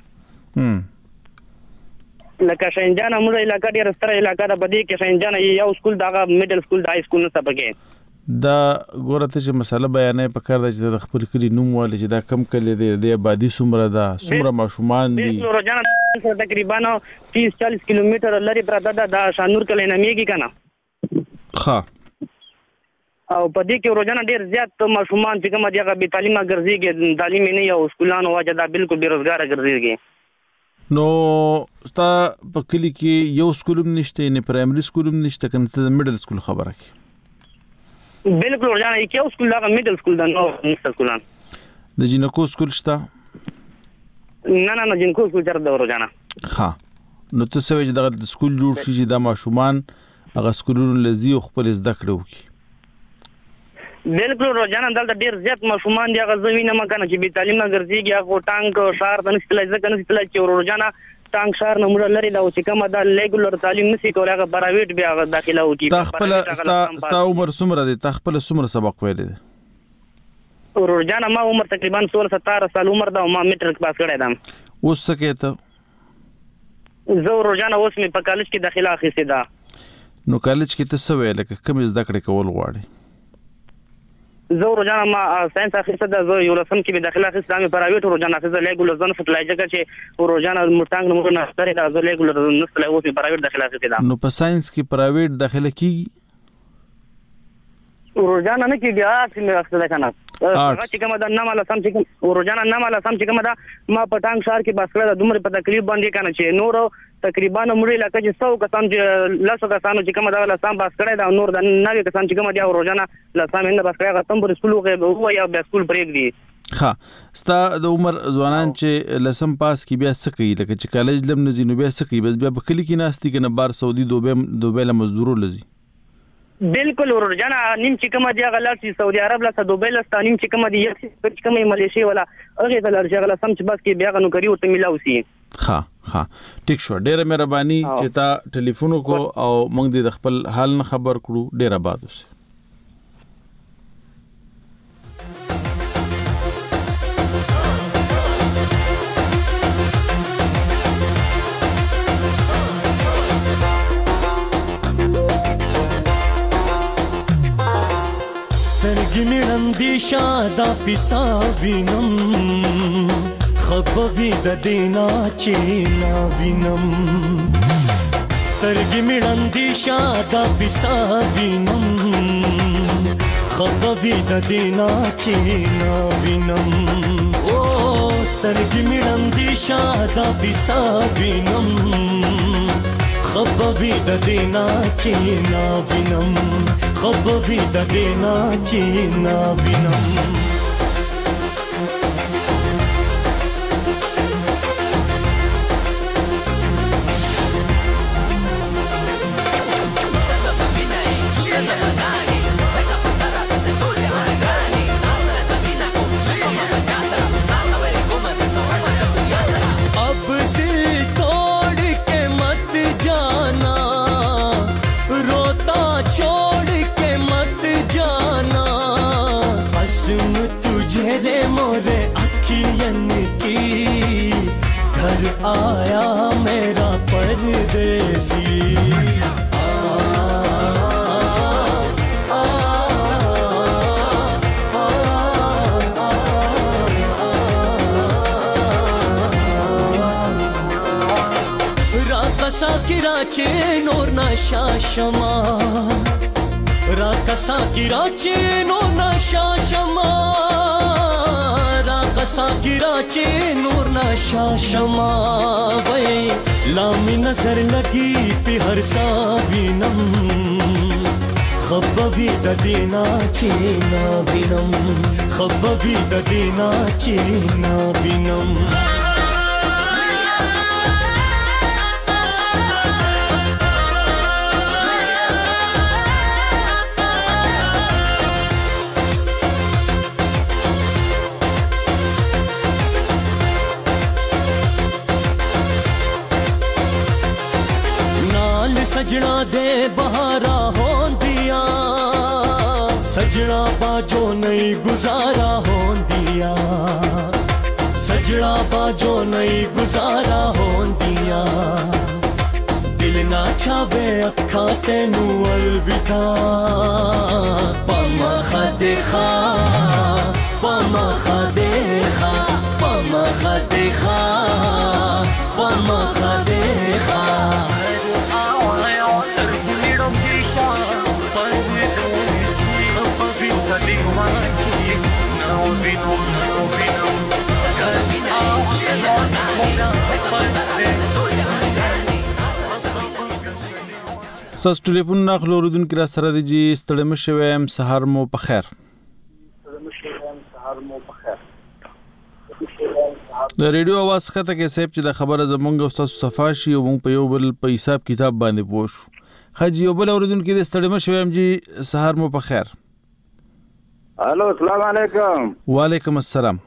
لکه سین جانا موږ علاقہ ډیر ستر علاقہ ده بدی کې سین جانا یو سکول دغه میډل سکول د های سکول نه سبقه دا ګورته چې مسله بیانې پکړه چې د خپل کلی نوم والي چې دا کم کلی دی د آبادی سمره دا سمره ماشومان دي روزانه تقریبا 30-40 کیلومتر لري پراته دا شانور کلی نمیږي کنه ها او په دې کې روزانه ډیر زیات ماشومان چې کوم دغه بي تعلیمه ګرځيږي تعلیم نه یو سکولانو واجه دا بالکل بیروزګار ګرځيږي نو ستا په کلی کې یو سکولم نشته نه پرایمري سکولم نشته کنه ته میډل سکول خبره کی بالکل ورجانه یو سکول دا میډل سکول دا نو نشته سکولان د جنکو سکول شته نه جنکو سکول چر دا ورجانه ها نو ته سوي چې د سکول جوړ شي چې د ماشومان هغه سکولونو لذي خپل زده کړو کی بالکل روزانه دلته ډیر زیات ماشومان دي هغه زمينه مکانه چې بي تعلیم نه ګرځيږي هغه ټانک شهر د نسل ځکه نه ستل چې روزانه ټانک شهر نه مړ لري دا چې کومه دا لیګولر تعلیم نشي کولای هغه پرایویټ بیا هغه داخله وکي تخپل ستا عمر څومره دی تخپل څومره سبق ویل دي روزانه ما عمر تقریبا 16-17 سال عمر دا ما میټرک پاس کړی دا اوس څه کېته زه روزانه اوس می په کالج کې داخله اخیسته دا نو کالج کې ته څه ویل کوم زده کړې کول غواړي زه روزانه ما ساينس اخیسته ده، زه یو لسم کې به داخله اخیسته مې پرایویټ روزانه اخیسته لیګولر ځان فټلای ځکه چې روزانه مرتنګ نمبر نه ستړي ده، زه لیګولر نسله اوس په پرایویټ داخله اخیسته ده. نو په ساينس کې پرایویټ داخله کیږي روزانه نه کېږي، آرټس مې اخیسته کنه هغه چې کومه ده نه مالا سم چې روزانه نه مالا سم چې کومه ده ما په ټانګ شهر کې بس کړه د دومره په تکلیف باندې کنه چې نور تقریبا مړي لکه چې 100 کسان چې 100 کسانو چې کومه ده لسام بس کړه دا نور د 90 کسان چې کومه دی روزانه لسام نه بس کړه تم پر سکول هو یا به سکول بریک دی. ها ستا د عمر ځوانان چې لسم پاس کې بیا څه کوي لکه چې کالج لم نه زینو بیا څه کوي بس بیا په کلی کې ناستي کنه بار سعودي دوبه له مزدورو لزي بالکل ورجانا نیم چې کومه دی غلط چې سعودي عرب لا دوبه لا نیم چې کومه دی یک چې کومه ماليشي ولا هغه د لرجغله سم چې بس کې بیا غنو کوي او ته ملاوي. ها ټیک شو، ډیره مهرباني چې تا ټلیفون کو او موږ د خپل حال نه خبر کړو. ډیره باد اوس سترګې مې ړندې شه دا پیسا وینم خبوي د دینا چې نا وینم سترګې مې ړندې شه دا پیسا وینم خبوي د دینا چې نا وینم او سترګې مې ړندې شه دا پیسا وینم خبوي د دینا چې نا وینم خبوي د دینا چې نا وینم आया मेरा परदेसी राकसा किराचे नोर नशा शमा राकसा किराचे नोर नशा शमा राकसा किराचे नूर नशा शमा वै लामी नजर लगी पे हर साविनम खबवी द देना चीना बिनम खबवी द देना चीना बिनम सजना दे बहारा हों दिया सजना बाजो नहीं गुजारा हों दिया सजना बाजो नहीं गुजारा हों दिया दिल ना छावे अखा तेनू अलविदा पमा खदेखा पमा खदेखा पमा खदेखा पमा खदेखा ساس ټلیفون ناخلو ردون کې را سره دی جی ستړی مشه ویم سهار مو په خیر. د ریډیو आवाज خطه کې صاحب چې د خبره زمونږ او تاسو صفاشي او مونږ په یو بل په حساب کتاب باندې پوښ حاجی یو بل ردون کې د ستړی مشه ویم جی سهار مو په خیر. الو السلام علیکم. وعلیکم السلام.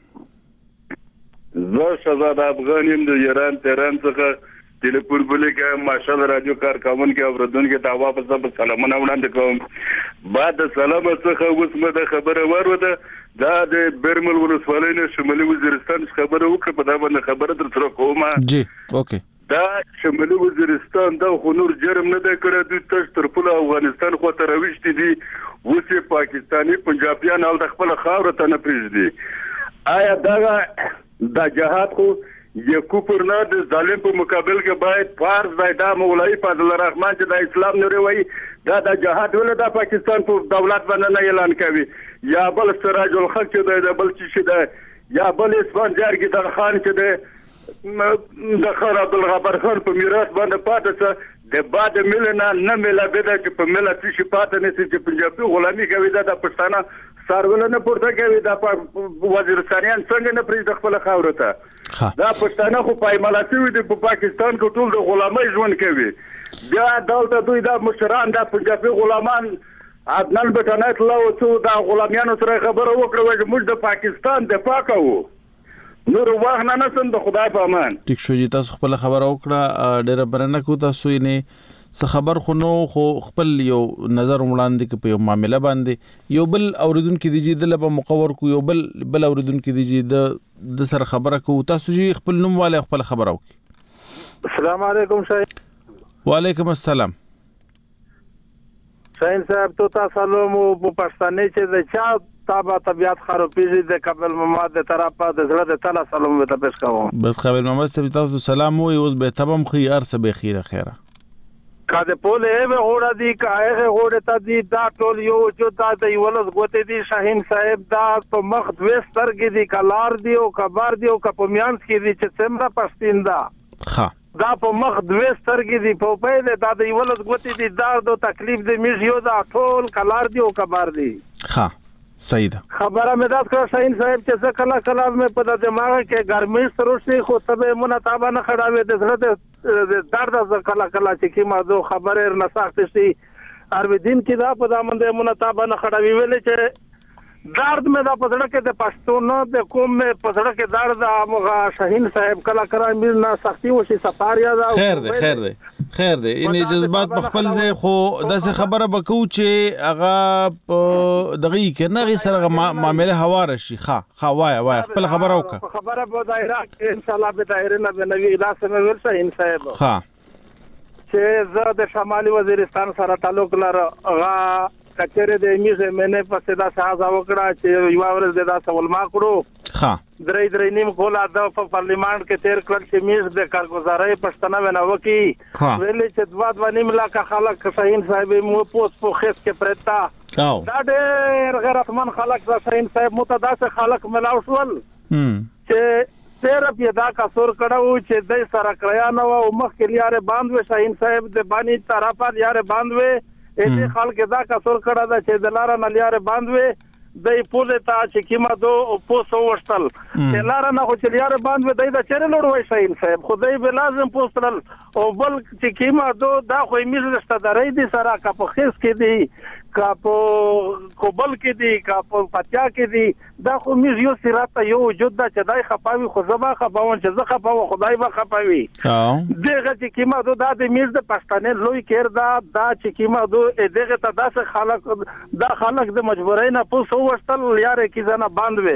زه شهزاد افغانیم د ایران تهران څخه ټلیفون بلیکه ماشاءالله رادیو کارکمن کې اوردونکو ته واپس سلامونه وړاندې کوم. بعد سلام څخه اوس مې د خبره وروده دا د برمل ولسوالۍ نه شمالي وزیرستان خبره وکړه په دا باندې خبره در سره کومه. جی اوکے. دا شمالي وزیرستان دا خو نور جرم نه دی کړی دوی تاسو تر پوله افغانستان خو ته راوښتي دي اوس پاکستاني پنجابیان او د خپل خاور ته نه پریږدي آیا دا جهاد خو یو کوپر نه د ظالم په مقابل کې باید فرض دی دا مولوی فضل الرحمن چې د اسلام نوري وایي دا د جهاد ولې د پاکستان په دولت باندې نه اعلان کوي یا بل سراج الحق چې د بل چې ده یا بل اسفندیار کې د خان چې ده د خان عبدالغفار خان په میراث باندې پاتې څه د بعد ملنا نه ملا بده چې په ملت شي پاتې نه چې پنجابي غلامي کوي دا د پښتانه سارول نه پورته کوي دا وزیرستانیان څنګه نه پریږدي خپل خاور ته دا پښتانه خو پایمالاتي وي په پاکستان کې ټول د غلامۍ ژوند کوي بیا دلته دوی دا مشران دا پنجابي غلامان عدنان بټانات لا او دا غلامیانو سره خبره وکړه چې موږ د پاکستان دفاع کوو نور واه نه نسم د خدای په امان ټیک شو چې تاسو خپل خبره وکړه ډېر برنه کو تاسو یې څه خبر خو نو خو خپل یو نظر وړاندې کې په یو معاملې باندې یو بل اوریدونکو دی چې د لبا مقور کو یو بل اوریدونکو دی چې د سره خبره کو تاسو چې خپل نوم والے خپل خبره وکړي السلام علیکم شاهین وعلیکم السلام شاهین صاحب تو تاسو مو په پښتني چې د چا تابع طبيعت خرابېږي د قبل محمد د طرفه د زړه د تعالی سلام ته پېښ کوم بس قبل محمد تاسو سلام وي اوس به تبم خيار سبه خیره کاده پوله به غوړه دي کاغه غوړه ته دي دا ټول یو جو دا د ولز غوته دي شاهین صاحب دا په مخ دوه سترګې دي کلار دي او کبار دي او کپمیانس کې دي چې څومره پښتین دا دا په مخ دوه سترګې دي په پیله دا د ولز غوته دي دا د تکلیف دي میږي دا ټول کلار دي او کبار دي صحیح ده خبره مې دا کړ شاهین صاحب چې څه کله مې په دماغ کې ګرمي سروشي خو تبه منتابه نه خړاوي د زړه د درد ز کله چې کی ما دو خبره نه ساخته شي ارو دین کې دا په دامن منتابه نه خړاوي ویلې چې درد مې دا پزړه کې د پښتون د کوم مې پزړه کې درد امغه شاهین صاحب کله مې نه سختي وشي سفاریا دا خیر ده ان جذبات بخپل ځای خو داسې خبره بکو چې هغه دغه کې نه غي سره معاملې هواره شي ها وای خپل خبره وکړه خبره په دایره کې ان شاء الله به دایره نه بنوي لاسه مې ورسه ان صاحب چې زه د شمالي وزیرستان سره تعلق لرم کچره د میزه منه په صدا ساز وکړه چې یو ورځ د دا سوال ما کړو درې نیم کولا د پارلیمان کې تیر کړل چې میز د کارګزارۍ پښتنه ونه وکي ویلې چې دوه نیم لاکه خلک شاهین صاحب مو پوس په خېس کې پرتا دا ډېر غیرتمن خلک شاهین صاحب متداسه خلک ملاو شول چې تیر پیدا کا سور کړه چې د سره کړیا نو او مخ کې لیاره باندې شاهین صاحب د بانی طرفه لیاره باندې اته خلک دا کا سور کړه دا چې د لار نه لیاره باندې د پوله تا چې کیما دو پوسو وشتل چې لار نه خو چې لیاره باندې د چیرې لوړ وای شاهین صاحب خدای به لازم پوستل او بل چې کیما دو دا خو میز رشتہ داري دي سره کا په خیس کې دي کا په کوبل کې دي کا په پاتیا کې دي دا خو میز یو سراته یو وجود دا چې دای خپاوي خو زما خپاون چې زه خپاو خدای به خپاوي دغه چې کیما دو دا د میز د پښتنې لوی کېر دا چې کیما دو دغه ته داسې خلک د مجبورۍ نه پوسو وشتل یاره کې ځنه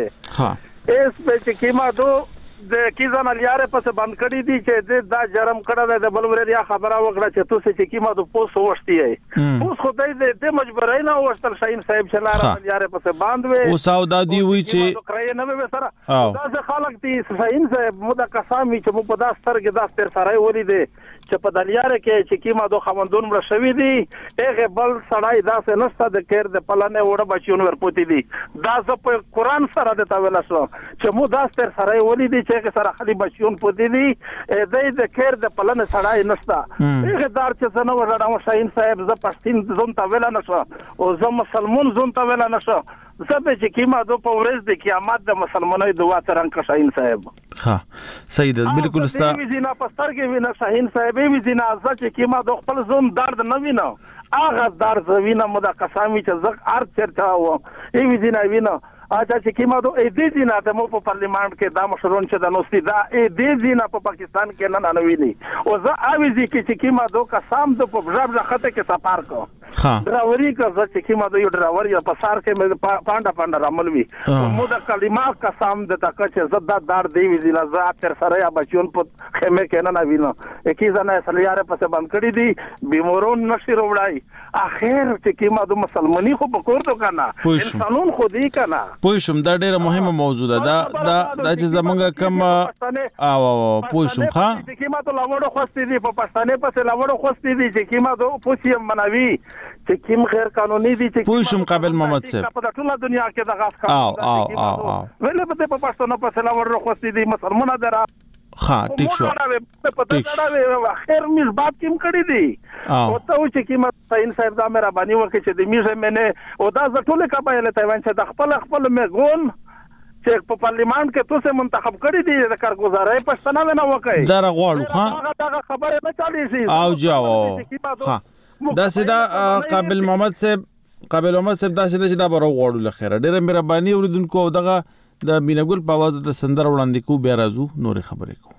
باندې اس په چې کیما دو د کیزان الیاره پس بند کړی دي چې دا جرم کړه د بلوریا خبره وکړه چې تاسو چې کیما د پوسټ وشتي اوس خدای دې مجبورای نه وشتل شاهین صاحب شلاره الیاره پس باندې او سودا دی وی چې کرای نه به سره دا خلک دي شاهین صاحب مو د قسامي چې مو په داستر کې داستر سره ولې دي چې په دلیاره کې چې کیما دو خوندون مړ شوی دي هغه بل سړای داسې نشته د کېر د پلانې وړه بچیون ورپوتی دي دا ز په قران سره د تاویل شو چې مو داستر سره ولې دي چې سره خلی بچیون پوتی دي د کېر د پلانې سړای نشته هغه دار چې زنه ورډه شاهین صاحب ز پښتين زون تاویل نشو او ز مسلمان زون تاویل نشو زبه چې کیما دو په ورځ د قیامت د مسلمانانو دعا څنګه شاهین صاحب صحیح ده بالکل استا وینا پستر کې وینا شاهین صاحب وینا چې کیما دو خپل زوم درد نه وینا اغه درد وینا مو د قسامي چې زغ ارت چرتا و وینا وینا اچھا چې کیما دو دې دینا ته مو په پارلیمان کې دا مشرون چې د نوستي دا دې دینا په پاکستان کې نه ویلي او زه اویزي کې چې کیما دو قسم د په بجاب خطه کې سفر کو ډراوري که چې کیما د یو ډراور یا په سار کې مې پانډا رامل وی مو د کلمات قسم د تک چې زدا دار دی وی ضلع ز تر سره یا بچون په خیمه کې نه وینو کی ځنه سلیاره پس باندې کړی دی بیمورون نشي وړای اخر چې کیما د مسلمانی خو په کور تو کنه انسانون خو دی کنه پوښم دا ډیره مهمه موضوع ده دا چې زمونږ کم او پوښم ښا چې کیما ته لاوړو خوستې دي په پښتنه پسې لاوړو خوستې دي چې کیما د پوښیم منوي چې کیم غیر قانوني دي چې پوښم قابل محمد صاحب په ټوله دنیا کې د غاښ کار ویل په پښتنه پسې لاوړو خوستې دي مسلمانانو درا ټیک شو ټیک خیر میز بات کیم کړی دي او ته چې کیما ساين صاحب دا مې را باندې وکړي چې د میزه منه او دا ټوله قبایل ته وان چې د خپل میګون چې په پارلیمان کې توسه منتخب کړی دي د کارګزارۍ پښتنه نه وکړي دا غواړو دا خبره نه چالي شي او جاو دا سیدا قابل محمد صاحب دا سیدا چې دا برو غواړو لخيره ډېر مهرباني اوریدونکو دغه د مینګل په आवाज د سندر وړاندې کو بیا راځو نورې خبرې کو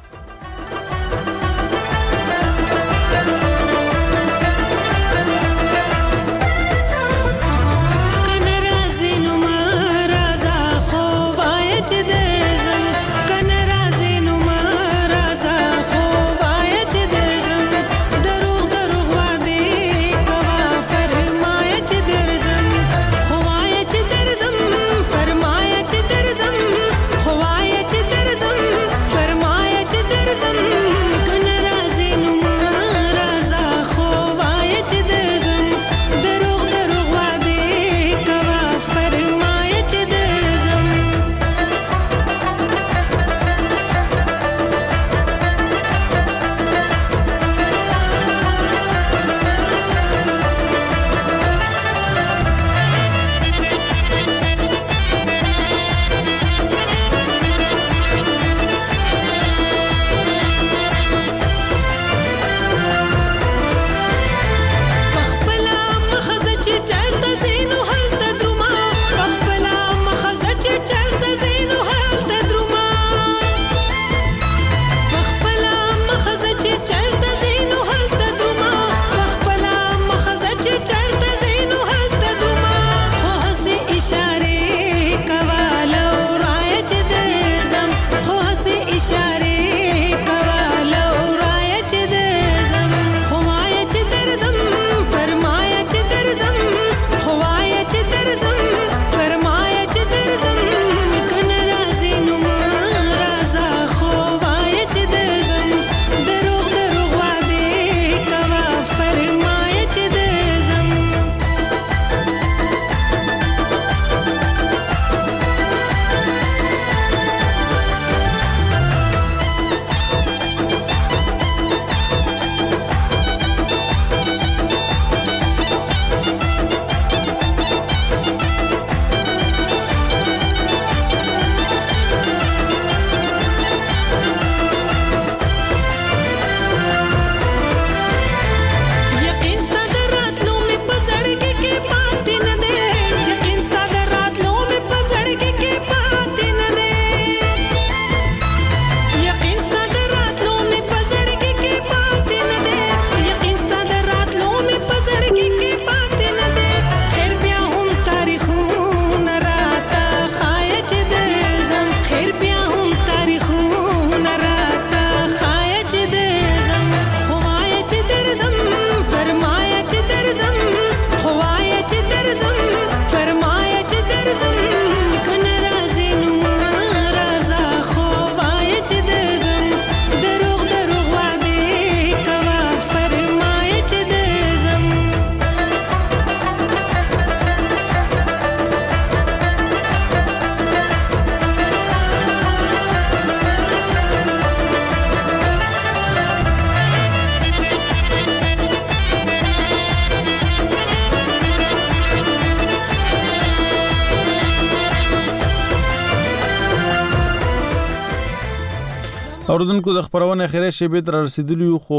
اوردونکو د خبرونه خیره شیبه تر رسیدلی خو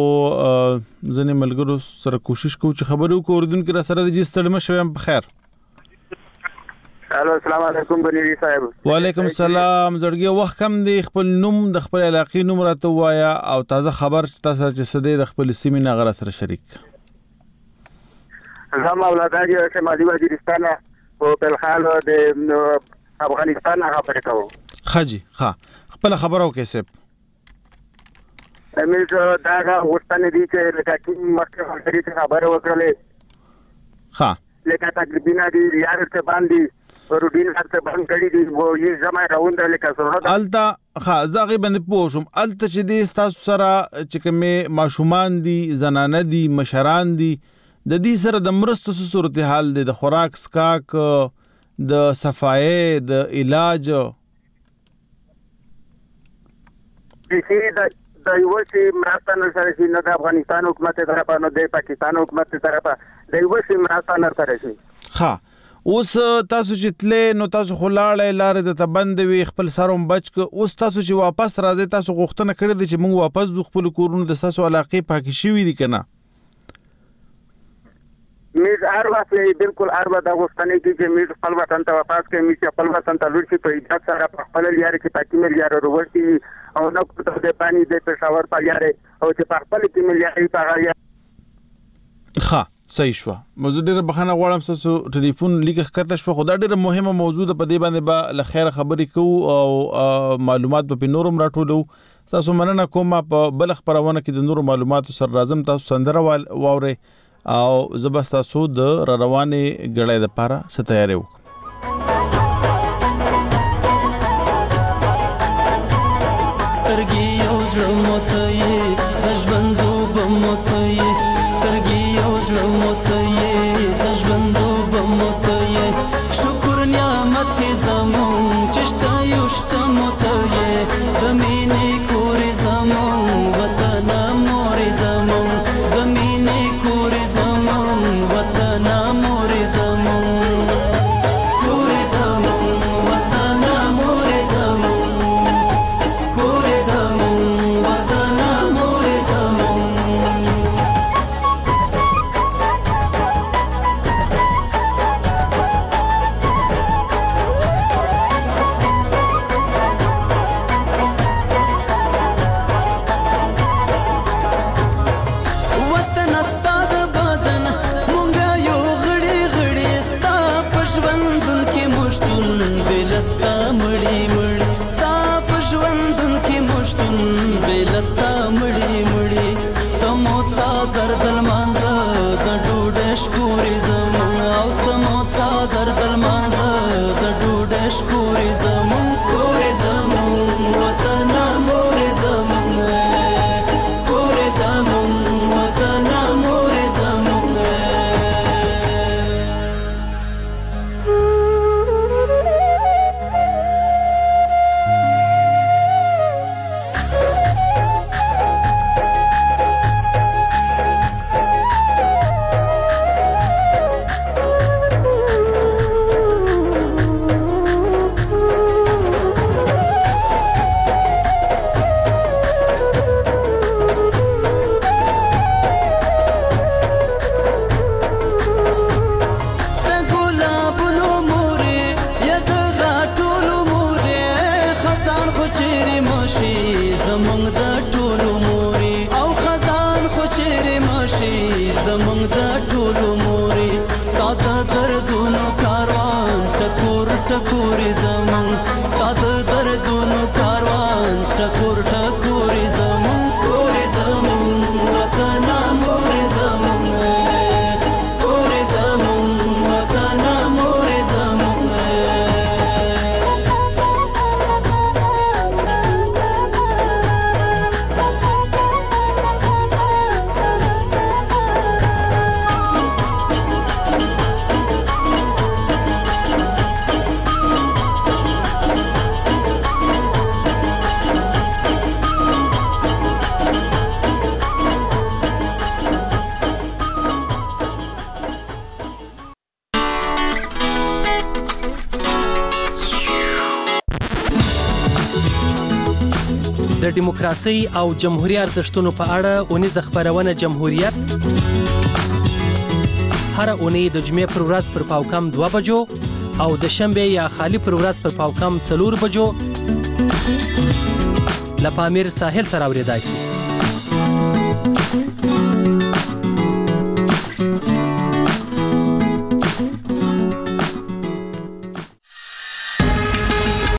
ځنې ملګرو سره کوشش کوو چې خبرو کو اوردونکو را سره د جستړم شوم په خیر. الو السلام علیکم بنيري صاحب. وعلیکم السلام. زړګي وخت کم دی خپل نوم د خپل علاقې نوم راته وایا او تازه خبر چې تاسو چې سده د خپل سیمې نه غره سره شریک. زما اولادان یې شمالي وزیرستان او بلخال د افغانستان هغه پرې کوو خاجي ها خپل خبرو کې سپ امیر دا غوښتنه دي چې لکه کوم مخکې خبره وکړلې ها لکه تقریبا دي یار ته باندې روډین هرڅه باندې کړی دي وو یې زما راوند لکه سره التا ها زغه باندې پوښوم الته چې دې تاسو سره چې کومه ماشومان دي زنانه دي مشران دي د دې سره د مرستو صورتحال دي د خوراک سکاک د صفایي د علاج د یو شي مرسته نه سره شي نه د افغانستان حکومت طرفه نه د پاکستان حکومت طرفه د یو شي مرسته نه سره شي ها اوس تاسو چې تلې نو تاسو خلاړې لارې د تبند وي خپل سروم بچ ک اوس تاسو چې واپس راځي تاسو غوښتنه کړې دي چې موږ واپس د خپل کورونو د تاسو علاقې پاکي شي دي کنه میز اروا چې بالکل اروا د غوښتنې کې چې میز خپل وطن ته واپس کې میز خپل وطن ته لوري په عزت سره خپل لارې کې پاکي مل یاره وروتي او نو د پانی د پېښور په یاره او چې خپل کې مل یاره په غاړه ښه صحیح شو موضوع ډیره بخښنه غواړم تاسو ټلیفون لیک کته شو خو دا ډیره مهمه موضوع ده په دې باندې به لخير خبرې کوو او معلومات په نورم راټولو تاسو مننه کوم په بل خبرونه کې د نورو معلوماتو سره راځم تاسو سندره واوري او زبستا سو د روانه غړې د پاره ستایره وک سترګي او زړه مته یې ژوندو بمته یې سترګي او زړه مته یې ژوندو بمته یې شکر نعمت زمون چشته یوشته مته یې د مینې کور زمون وطن مور زمون د مینې کور زمون وطن مور زمون کور زمون وطن مور زمون کور زمون وطن مور زمون دردل مانزه د ډوډۍ شکوري زمون او تمو څا دردل مانزه د ډوډۍ شکوري زمون کوري زمون وطن مور زمون کوري زمون وطن مور زمون ټکوري زمون ستاد دردونو کاروان ټکور ټکوري زمون کوري زمون وطن مور زمون کوري زمون وطن مور زمون د دیموکراسي او جمهوریت ارزښتونو په اړه اونیزه خبرونه جمهوریت هر اونۍ د جمعې پر ورځ پر پاوکم 2 بجو او د شنبه یا خالی پر ورځ پر پاوکم 4 بجو لپامیر ساحل سره اوریدای شي